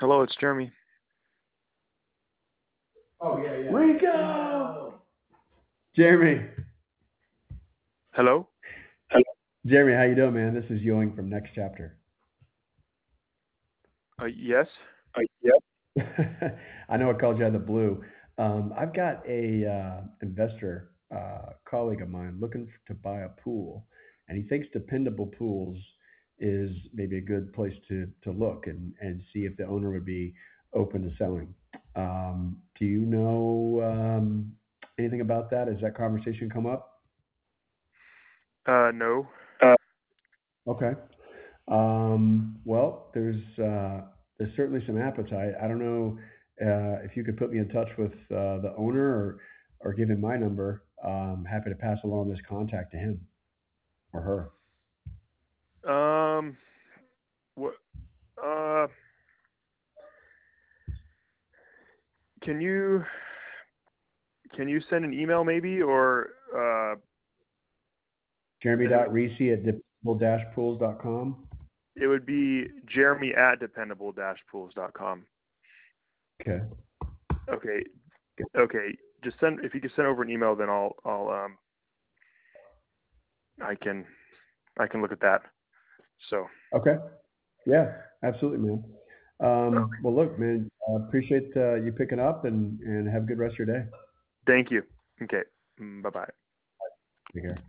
Hello, it's Jeremy. Oh, yeah, yeah. Rico! Jeremy. Hello? Jeremy, how you doing, man? This is Ewing from Next Chapter. Yes? I know I called you out of the blue. I've got a investor colleague of mine looking to buy a pool, and he thinks Dependable Pools is maybe a good place to look and see if the owner would be open to selling. Do you know anything about that? Has that conversation come up? No. Okay. Well, there's certainly some appetite. I don't know if you could put me in touch with the owner or give him my number. Happy to pass along this contact to him or her. What? Uh, can you send an email maybe, or Jeremy.Reese at dependable-pools.com. it would be Jeremy at dependable-pools.com. Okay. Okay. Just if you could send over an email, then I can look at that. So. Okay. Yeah, absolutely, man. Well, look, man, I appreciate you picking up and have a good rest of your day. Thank you. Okay. Bye-bye. Take care.